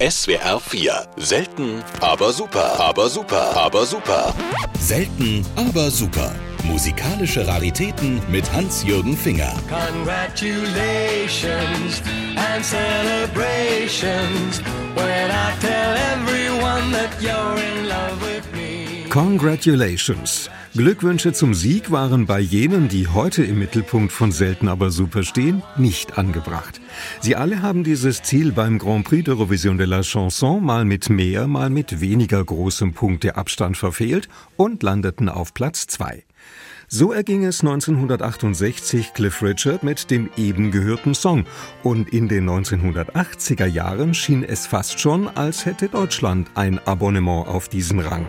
SWR 4. Selten, aber super. Aber super. Aber super. Selten, aber super. Musikalische Raritäten mit Hans-Jürgen Finger. Congratulations and celebrations when I tell everyone that you're in love with me. Congratulations. Glückwünsche zum Sieg waren bei jenen, die heute im Mittelpunkt von Selten aber super stehen, nicht angebracht. Sie alle haben dieses Ziel beim Grand Prix d'Eurovision de la Chanson mal mit mehr, mal mit weniger großem Punkteabstand verfehlt und landeten auf Platz 2. So erging es 1968 Cliff Richard mit dem eben gehörten Song. Und in den 1980er Jahren schien es fast schon, als hätte Deutschland ein Abonnement auf diesen Rang.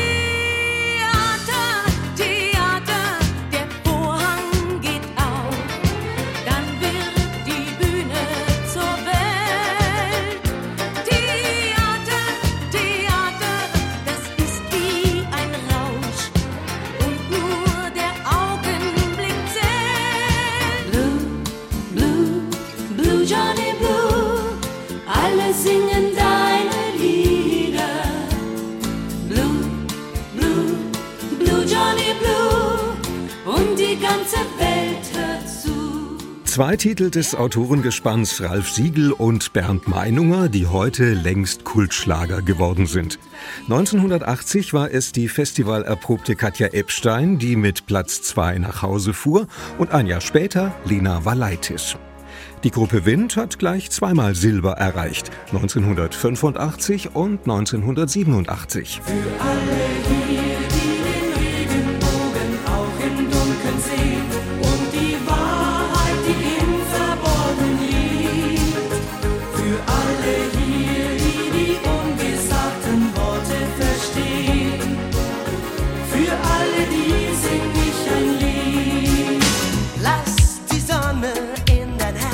Singen deine Lieder. Blue, blue, blue Johnny Blue. Und die ganze Welt hört zu. Zwei Titel des Autorengespanns Ralf Siegel und Bernd Meinunger, die heute längst Kultschlager geworden sind. 1980 war es die festivalerprobte Katja Ebstein, die mit Platz 2 nach Hause fuhr, und ein Jahr später Lena Valaitis. Die Gruppe Wind hat gleich zweimal Silber erreicht, 1985 und 1987. Für alle hier, die den Regenbogen auch im Dunkeln sehen und die Wahrheit, die im Verborgenen liegt. Für alle hier, die die ungesagten Worte verstehen. Für alle, die sing ich ein Lied. Lass die Sonne in dein Herz.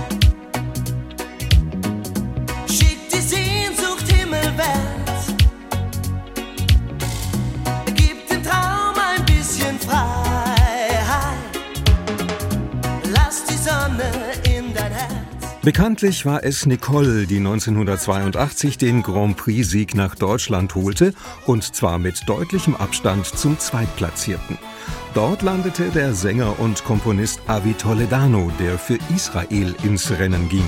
Bekanntlich war es Nicole, die 1982 den Grand Prix-Sieg nach Deutschland holte, und zwar mit deutlichem Abstand zum Zweitplatzierten. Dort landete der Sänger und Komponist Avi Toledano, der für Israel ins Rennen ging.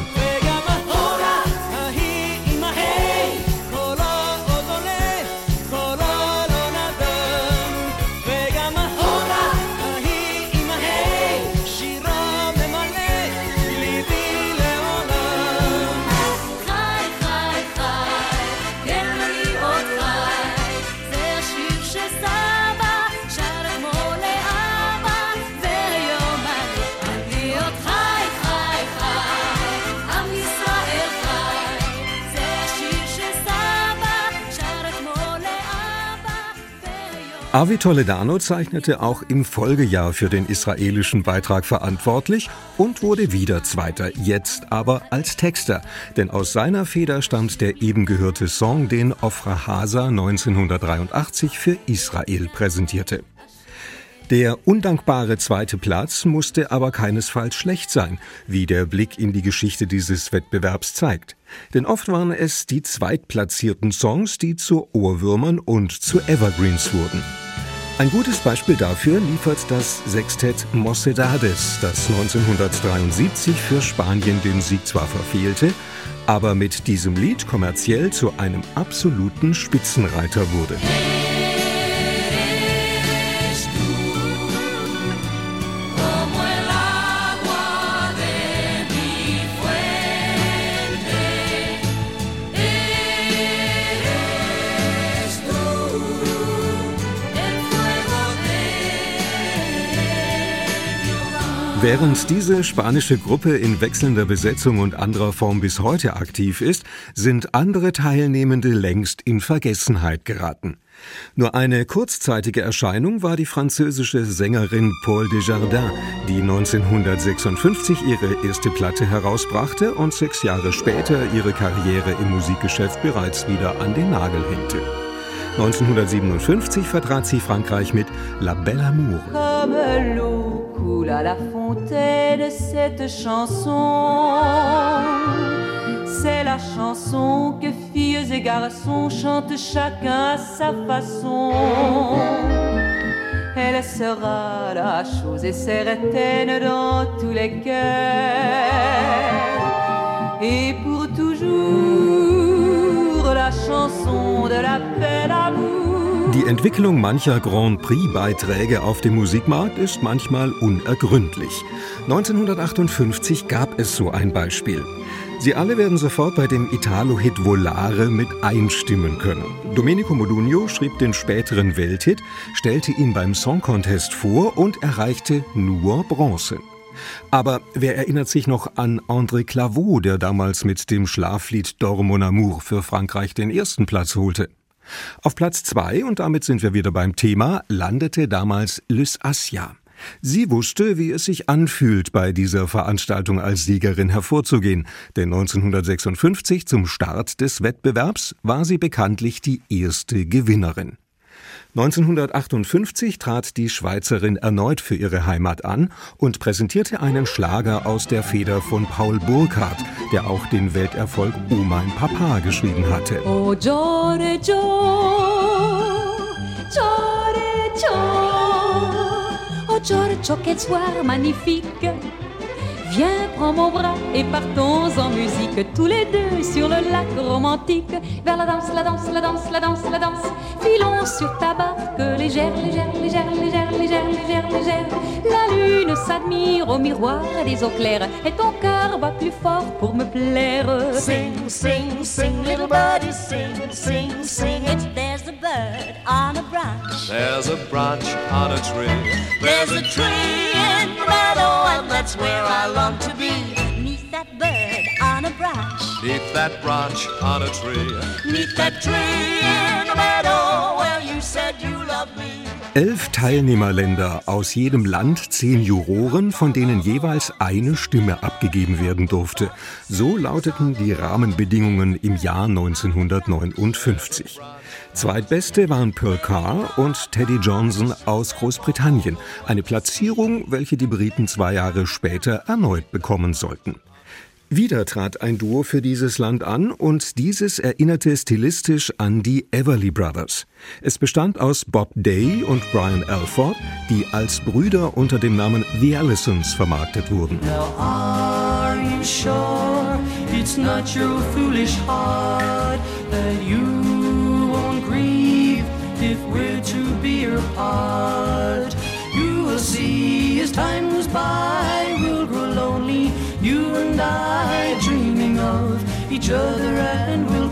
Avi Toledano zeichnete auch im Folgejahr für den israelischen Beitrag verantwortlich und wurde wieder Zweiter, jetzt aber als Texter. Denn aus seiner Feder stammt der eben gehörte Song, den Ofra Haza 1983 für Israel präsentierte. Der undankbare zweite Platz musste aber keinesfalls schlecht sein, wie der Blick in die Geschichte dieses Wettbewerbs zeigt. Denn oft waren es die zweitplatzierten Songs, die zu Ohrwürmern und zu Evergreens wurden. Ein gutes Beispiel dafür liefert das Sextett Mocedades, das 1973 für Spanien den Sieg zwar verfehlte, aber mit diesem Lied kommerziell zu einem absoluten Spitzenreiter wurde. Während diese spanische Gruppe in wechselnder Besetzung und anderer Form bis heute aktiv ist, sind andere Teilnehmende längst in Vergessenheit geraten. Nur eine kurzzeitige Erscheinung war die französische Sängerin Paul Desjardins, die 1956 ihre erste Platte herausbrachte und 6 Jahre später ihre Karriere im Musikgeschäft bereits wieder an den Nagel hängte. 1957 vertrat sie Frankreich mit La Belle Amour. Comme l'eau coule à la fontaine, cette chanson, C'est la chanson que filles et garçons chantent chacun à sa façon. Elle sera la chose et certaine dans tous les cœurs. Et pour toujours la chanson de la paix d'amour. Die Entwicklung mancher Grand Prix-Beiträge auf dem Musikmarkt ist manchmal unergründlich. 1958 gab es so ein Beispiel. Sie alle werden sofort bei dem Italo-Hit Volare mit einstimmen können. Domenico Modugno schrieb den späteren Welthit, stellte ihn beim Song Contest vor und erreichte nur Bronze. Aber wer erinnert sich noch an André Claveau, der damals mit dem Schlaflied Dors mon amour für Frankreich den ersten Platz holte? Auf Platz 2, und damit sind wir wieder beim Thema, landete damals Lys Assia. Sie wusste, wie es sich anfühlt, bei dieser Veranstaltung als Siegerin hervorzugehen, denn 1956 zum Start des Wettbewerbs war sie bekanntlich die erste Gewinnerin. 1958 trat die Schweizerin erneut für ihre Heimat an und präsentierte einen Schlager aus der Feder von Paul Burkhardt, der auch den Welterfolg Oh mein Papa geschrieben hatte. Oh Giore, Giore, Giore. Oh Giorgio, quel soir magnifique. Viens, prends mon bras et partons en musique, tous les deux sur le lac romantique. Vers la danse, la danse, la danse, la danse, la danse. Filons sur ta barque, légère, légère, légère, légère, légère, légère, légère. La lune s'admire au miroir des eaux claires, et ton cœur bat plus fort pour me plaire. Sing, sing, sing, little birdie, sing, sing, sing it. There's a bird on a branch. There's a branch on a tree. There's a tree in the meadow, and that's where I long to be. Neath that bird on a branch. Neath that branch on a tree. Neath that tree in the meadow, where you said you loved me. 11 Teilnehmerländer, aus jedem Land 10 Juroren, von denen jeweils eine Stimme abgegeben werden durfte. So lauteten die Rahmenbedingungen im Jahr 1959. Zweitbeste waren Pearl Carr und Teddy Johnson aus Großbritannien. Eine Platzierung, welche die Briten 2 Jahre später erneut bekommen sollten. Wieder trat ein Duo für dieses Land an und dieses erinnerte stilistisch an die Everly Brothers. Es bestand aus Bob Day und Brian Alford, die als Brüder unter dem Namen The Allisons vermarktet wurden. Now are you sure it's not your foolish heart that you won't grieve if we're to be apart? You will see as time goes by, we'll grow lonely, you and I, dreaming of each other, and we'll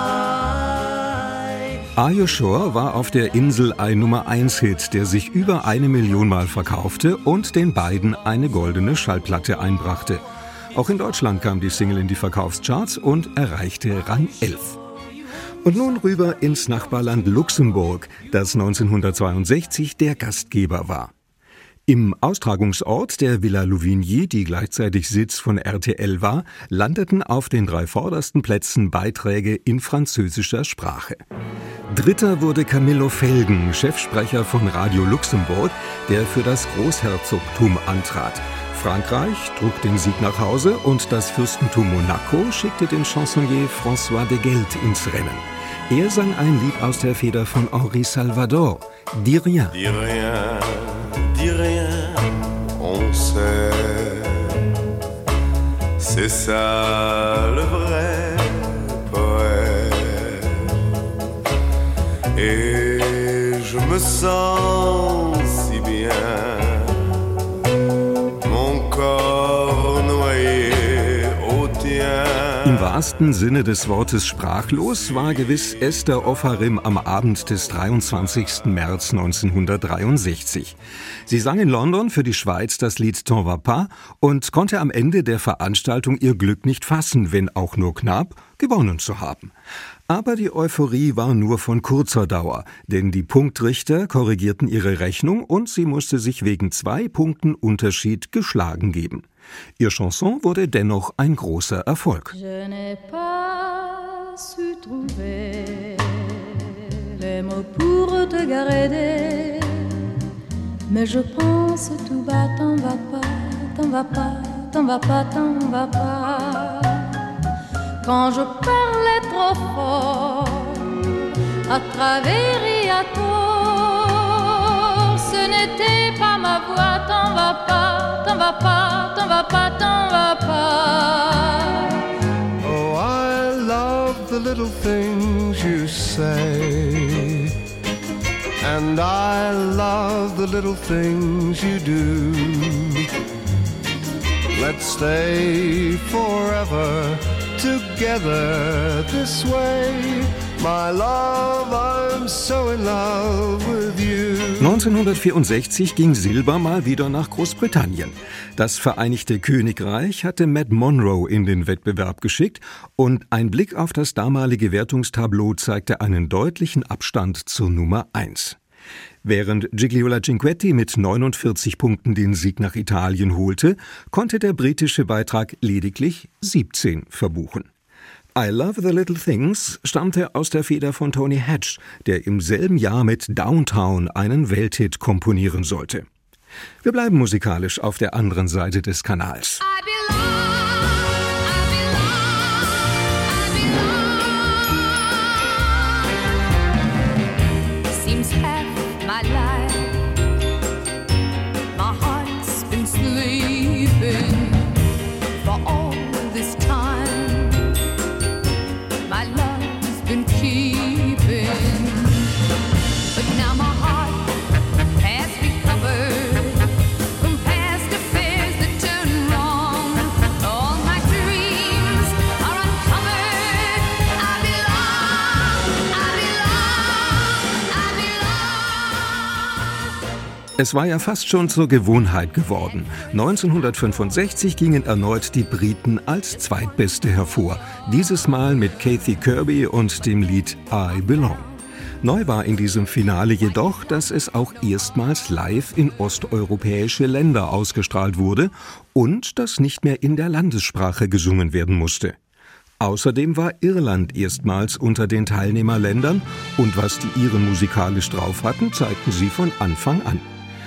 cry. Are You Sure war auf der Insel ein Nummer-1-Hit, der sich über 1 Million Mal verkaufte und den beiden eine goldene Schallplatte einbrachte. Auch in Deutschland kam die Single in die Verkaufscharts und erreichte Rang 11. Und nun rüber ins Nachbarland Luxemburg, das 1962 der Gastgeber war. Im Austragungsort der Villa Louvigny, die gleichzeitig Sitz von RTL war, landeten auf den 3 vordersten Plätzen Beiträge in französischer Sprache. Dritter wurde Camillo Felgen, Chefsprecher von Radio Luxemburg, der für das Großherzogtum antrat. Frankreich trug den Sieg nach Hause und das Fürstentum Monaco schickte den Chansonnier François de Gelt ins Rennen. Er sang ein Lied aus der Feder von Henri Salvador, Dis rien. Dis rien, dis rien, on sait. C'est ça le vrai poète. Et je me sens si bien. Im wahrsten Sinne des Wortes sprachlos war gewiss Esther Offarim am Abend des 23. März 1963. Sie sang in London für die Schweiz das Lied T'en vas pas und konnte am Ende der Veranstaltung ihr Glück nicht fassen, wenn auch nur knapp, gewonnen zu haben. Aber die Euphorie war nur von kurzer Dauer, denn die Punktrichter korrigierten ihre Rechnung und sie musste sich wegen 2 Punkten Unterschied geschlagen geben. Ihr Chanson wurde dennoch ein großer Erfolg. Je n'ai pas su trouver les mots pour te garder, mais je pense tout bas, t'en vas pas, t'en vas pas, t'en vas pas, t'en vas pas. Quand je parlais trop fort, à travers et à tort, ce n'était pas ma voix. T'en vas pas, t'en vas pas, t'en vas pas, t'en vas pas. Oh, I love the little things you say, and I love the little things you do. Let's stay forever together this way. My love, I'm so in love with you. 1964 ging Silber mal wieder nach Großbritannien. Das Vereinigte Königreich hatte Matt Monro in den Wettbewerb geschickt und ein Blick auf das damalige Wertungstableau zeigte einen deutlichen Abstand zur Nummer 1. Während Gigliola Cinquetti mit 49 Punkten den Sieg nach Italien holte, konnte der britische Beitrag lediglich 17 verbuchen. I Love the Little Things stammte aus der Feder von Tony Hatch, der im selben Jahr mit Downtown einen Welthit komponieren sollte. Wir bleiben musikalisch auf der anderen Seite des Kanals. Es war ja fast schon zur Gewohnheit geworden. 1965 gingen erneut die Briten als Zweitbeste hervor. Dieses Mal mit Kathy Kirby und dem Lied I Belong. Neu war in diesem Finale jedoch, dass es auch erstmals live in osteuropäische Länder ausgestrahlt wurde und dass nicht mehr in der Landessprache gesungen werden musste. Außerdem war Irland erstmals unter den Teilnehmerländern und was die Iren musikalisch drauf hatten, zeigten sie von Anfang an.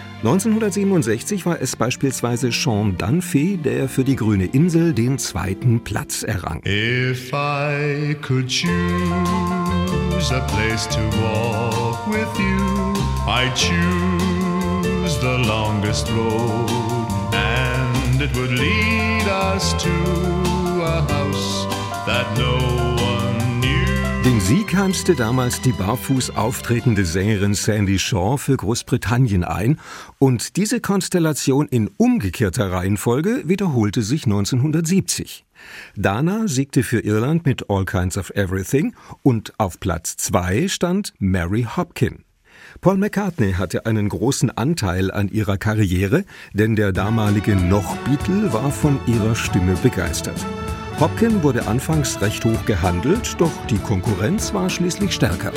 1967 war es beispielsweise Sean Dunphy, der für die Grüne Insel den 2. Platz errang. If I could choose a place to walk with you, I'd choose the longest road, and it would lead us to a house that no one knew. Den Sieg heimste damals die barfuß auftretende Sängerin Sandie Shaw für Großbritannien ein und diese Konstellation in umgekehrter Reihenfolge wiederholte sich 1970. Dana siegte für Irland mit All Kinds of Everything und auf Platz 2 stand Mary Hopkin. Paul McCartney hatte einen großen Anteil an ihrer Karriere, denn der damalige Noch-Beatle war von ihrer Stimme begeistert. Hopkin wurde anfangs recht hoch gehandelt, doch die Konkurrenz war schließlich stärker.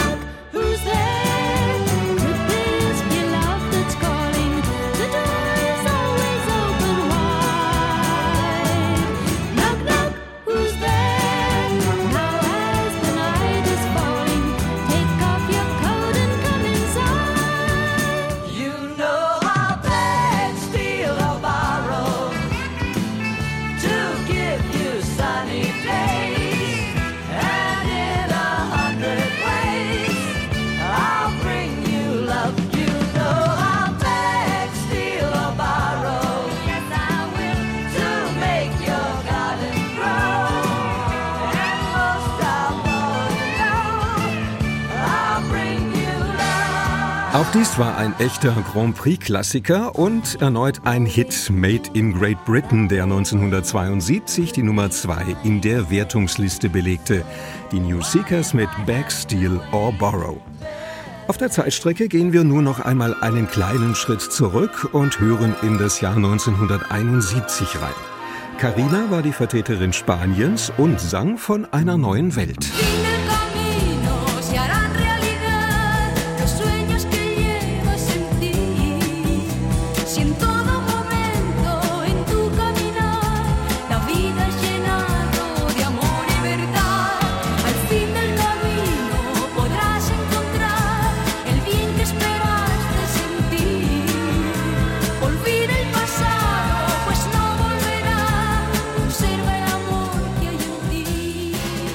Auch dies war ein echter Grand Prix-Klassiker und erneut ein Hit Made in Great Britain, der 1972 die Nummer 2 in der Wertungsliste belegte. Die New Seekers mit Beg, Steal or Borrow. Auf der Zeitstrecke gehen wir nur noch einmal einen kleinen Schritt zurück und hören in das Jahr 1971 rein. Carina war die Vertreterin Spaniens und sang von einer neuen Welt.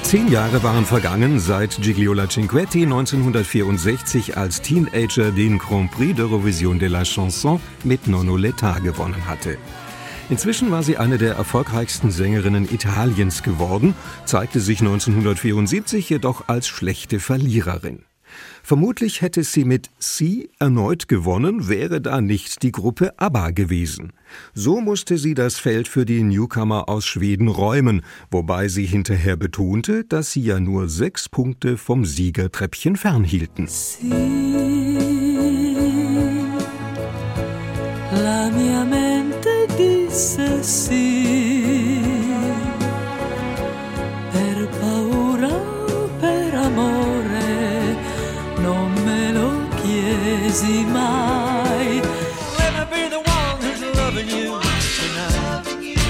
10 Jahre waren vergangen, seit Gigliola Cinquetti 1964 als Teenager den Grand Prix d'Eurovision de la Chanson mit Nonno l'Età gewonnen hatte. Inzwischen war sie eine der erfolgreichsten Sängerinnen Italiens geworden, zeigte sich 1974 jedoch als schlechte Verliererin. Vermutlich hätte sie mit Sie erneut gewonnen, wäre da nicht die Gruppe ABBA gewesen. So musste sie das Feld für die Newcomer aus Schweden räumen, wobei sie hinterher betonte, dass sie ja nur 6 Punkte vom Siegertreppchen fernhielten. Sì, la mia mente disse sì, per paura o per amore, non me lo chiesi mai. Let me be the one who's loving you tonight.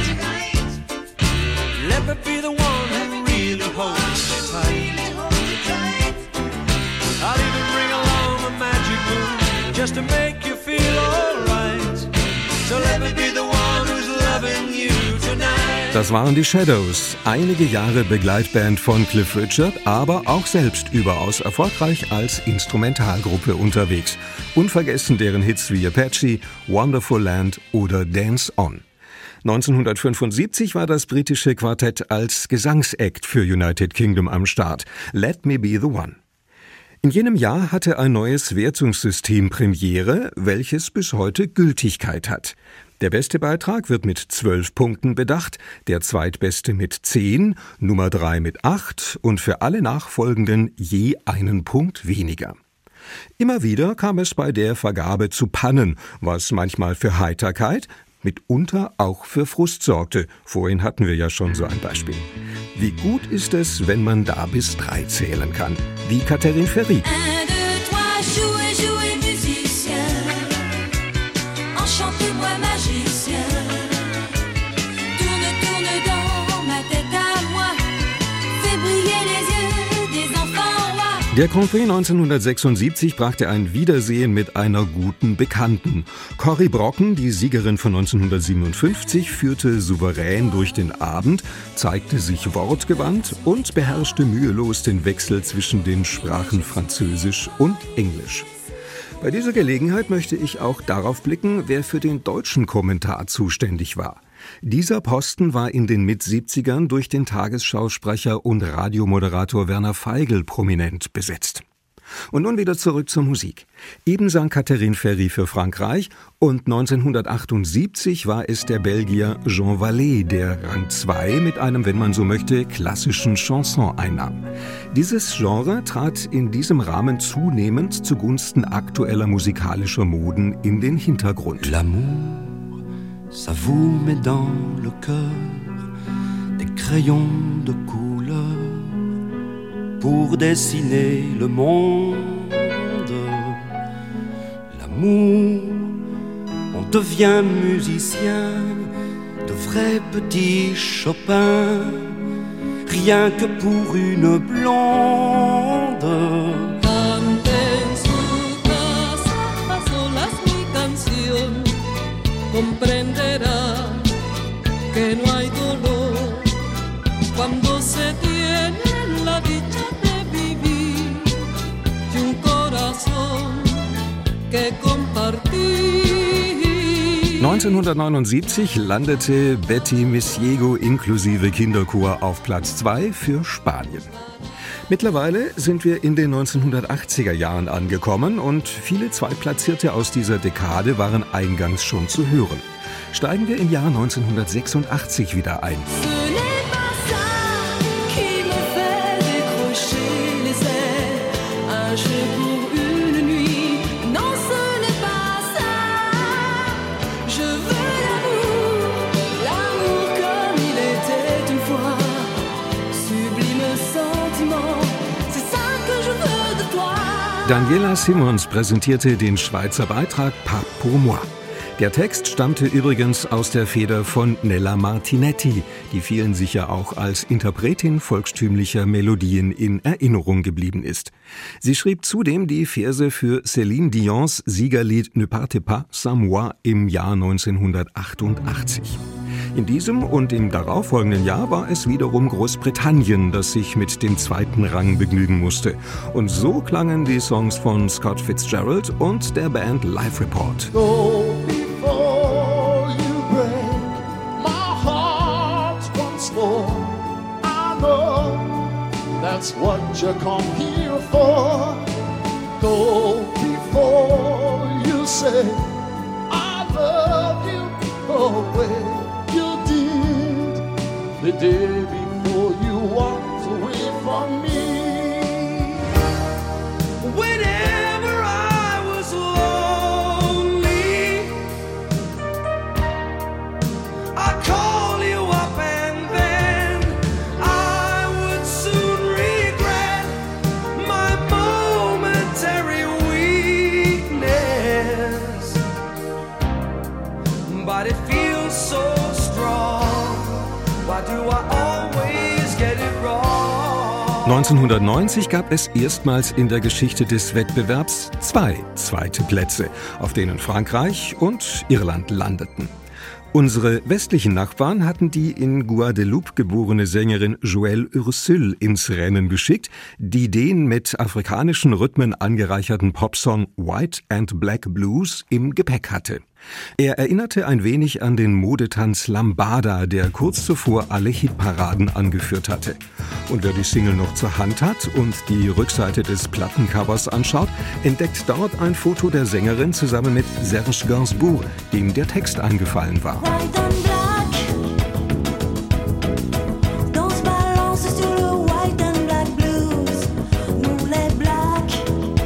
Let me be the one who really holds you tight. I'll even bring along a magic moon just to make you feel alright. So let me be the one who's loving you tonight. Das waren die Shadows, einige Jahre Begleitband von Cliff Richard, aber auch selbst überaus erfolgreich als Instrumentalgruppe unterwegs. Unvergessen deren Hits wie Apache, Wonderful Land oder Dance On. 1975 war das britische Quartett als Gesangsakt für United Kingdom am Start. Let Me Be the One. In jenem Jahr hatte ein neues Wertungssystem Premiere, welches bis heute Gültigkeit hat. Der beste Beitrag wird mit 12 Punkten bedacht, der zweitbeste mit 10, Nummer 3 mit 8 und für alle nachfolgenden je einen Punkt weniger. Immer wieder kam es bei der Vergabe zu Pannen, was manchmal für Heiterkeit, mitunter auch für Frust sorgte. Vorhin hatten wir ja schon so ein Beispiel. Wie gut ist es, wenn man da bis 3 zählen kann? Wie Catherine Ferry. 1, 2, 3, jouez, jouez, musicien. Enchantez-moi, magicien. Tourne, tourne dans ma tête à moi. Fais briller les yeux des enfants rois. Der Grand Prix 1976 brachte ein Wiedersehen mit einer guten Bekannten. Corrie Brocken, die Siegerin von 1957, führte souverän durch den Abend, zeigte sich wortgewandt und beherrschte mühelos den Wechsel zwischen den Sprachen Französisch und Englisch. Bei dieser Gelegenheit möchte ich auch darauf blicken, wer für den deutschen Kommentar zuständig war. Dieser Posten war in den Mit-70ern durch den Tagesschausprecher und Radiomoderator Werner Feigl prominent besetzt. Und nun wieder zurück zur Musik. Eben sang Catherine Ferry für Frankreich und 1978 war es der Belgier Jean Vallet, der Rang 2 mit einem, wenn man so möchte, klassischen Chanson einnahm. Dieses Genre trat in diesem Rahmen zunehmend zugunsten aktueller musikalischer Moden in den Hintergrund. L'amour, ça vous met dans le cœur des crayons de couleur pour dessiner le monde. L'amour, on devient musicien, de vrais petits Chopin, rien que pour une blonde. Canten su casa a solas mi canción, comprenderá que no hay dolor cuando se tiene la dicha de vivir y un corazón que compartir. 1979 landete Betty Misiego inklusive Kinderchor auf Platz 2 für Spanien. Mittlerweile sind wir in den 1980er Jahren angekommen und viele Zweitplatzierte aus dieser Dekade waren eingangs schon zu hören. Steigen wir im Jahr 1986 wieder ein. Daniela Simmons präsentierte den Schweizer Beitrag Pas pour moi. Der Text stammte übrigens aus der Feder von Nella Martinetti, die vielen sicher auch als Interpretin volkstümlicher Melodien in Erinnerung geblieben ist. Sie schrieb zudem die Verse für Céline Dions Siegerlied Ne partez pas sans moi im Jahr 1988. In diesem und im darauffolgenden Jahr war es wiederum Großbritannien, das sich mit dem zweiten Rang begnügen musste. Und so klangen die Songs von Scott Fitzgerald und der Band Live Report. Go before you break my heart once more. I know that's what you come here for. Go before you say I love you. Oh, well, you did the day before you walked away from me. Whenever I was lonely, I'd call you up and then I would soon regret my momentary weakness. But it feels so strong. Why do I always get it wrong? 1990 gab es erstmals in der Geschichte des Wettbewerbs 2 zweite Plätze, auf denen Frankreich und Irland landeten. Unsere westlichen Nachbarn hatten die in Guadeloupe geborene Sängerin Joëlle Ursule ins Rennen geschickt, die den mit afrikanischen Rhythmen angereicherten Popsong White and Black Blues im Gepäck hatte. Er erinnerte ein wenig an den Modetanz Lambada, der kurz zuvor alle Hitparaden angeführt hatte. Und wer die Single noch zur Hand hat und die Rückseite des Plattencovers anschaut, entdeckt dort ein Foto der Sängerin zusammen mit Serge Gainsbourg, dem der Text eingefallen war. White and black, danse balance sur le white and black blues. Nous les blacks,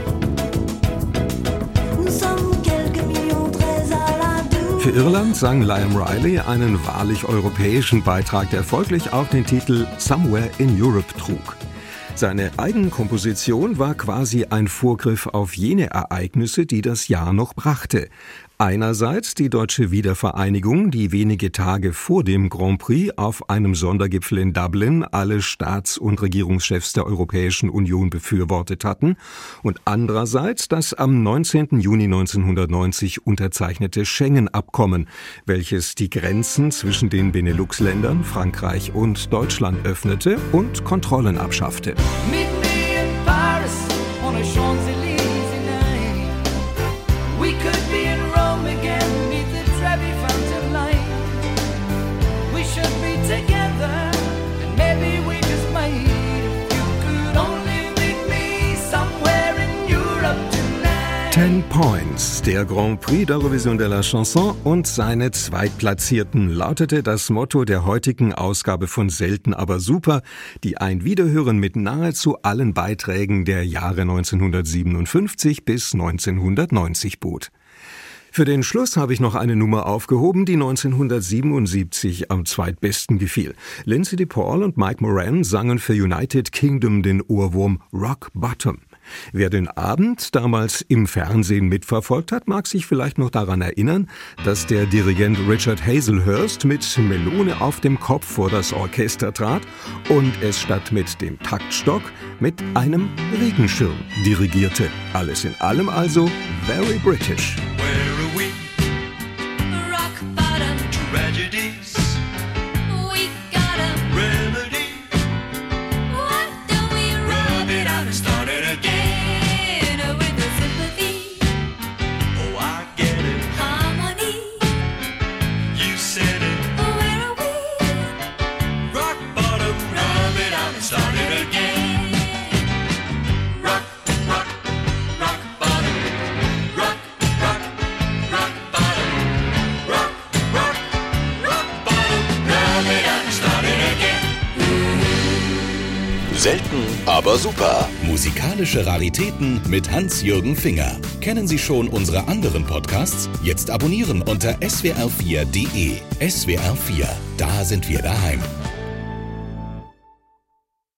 nous sommes quelques millions très à la douce. Für Irland sang Liam Riley einen wahrlich europäischen Beitrag, der folglich auch den Titel Somewhere in Europe trug. Seine Eigenkomposition war quasi ein Vorgriff auf jene Ereignisse, die das Jahr noch brachte. Einerseits die deutsche Wiedervereinigung, die wenige Tage vor dem Grand Prix auf einem Sondergipfel in Dublin alle Staats- und Regierungschefs der Europäischen Union befürwortet hatten, und andererseits das am 19. Juni 1990 unterzeichnete Schengen-Abkommen, welches die Grenzen zwischen den Benelux-Ländern, Frankreich und Deutschland öffnete und Kontrollen abschaffte. Meet me in Paris on a Champs-Élysées night. We could be in Rome again, meet the Trevi Fountain line. We should be together, and maybe we just might. If you could only meet me somewhere in Europe tonight. 10 Points, der Grand Prix d'Eurovision de la Chanson und seine Zweitplatzierten, lautete das Motto der heutigen Ausgabe von Selten aber super, die ein Wiederhören mit nahezu allen Beiträgen der Jahre 1957 bis 1990 bot. Für den Schluss habe ich noch eine Nummer aufgehoben, die 1977 am zweitbesten gefiel. Lindsay DePaul und Mike Moran sangen für United Kingdom den Ohrwurm Rock Bottom. Wer den Abend damals im Fernsehen mitverfolgt hat, mag sich vielleicht noch daran erinnern, dass der Dirigent Richard Hazelhurst mit Melone auf dem Kopf vor das Orchester trat und es statt mit dem Taktstock mit einem Regenschirm dirigierte. Alles in allem also very British. Where are we? Rock bottom, Tragedies, we got 'em. remedy. Why don't we rub it out and start it again with the sympathy, Oh, I get it. harmony? You said it. Where are we? Rock bottom, rub it out and start it again. Rock, rock, rock bottom. Rock, rock, rock bottom. Rock, rock, rock bottom. Rub it out and start it again. Selten, aber super. Musikalische Raritäten mit Hans-Jürgen Finger. Kennen Sie schon unsere anderen Podcasts? Jetzt abonnieren unter swr4.de. SWR4, da sind wir daheim.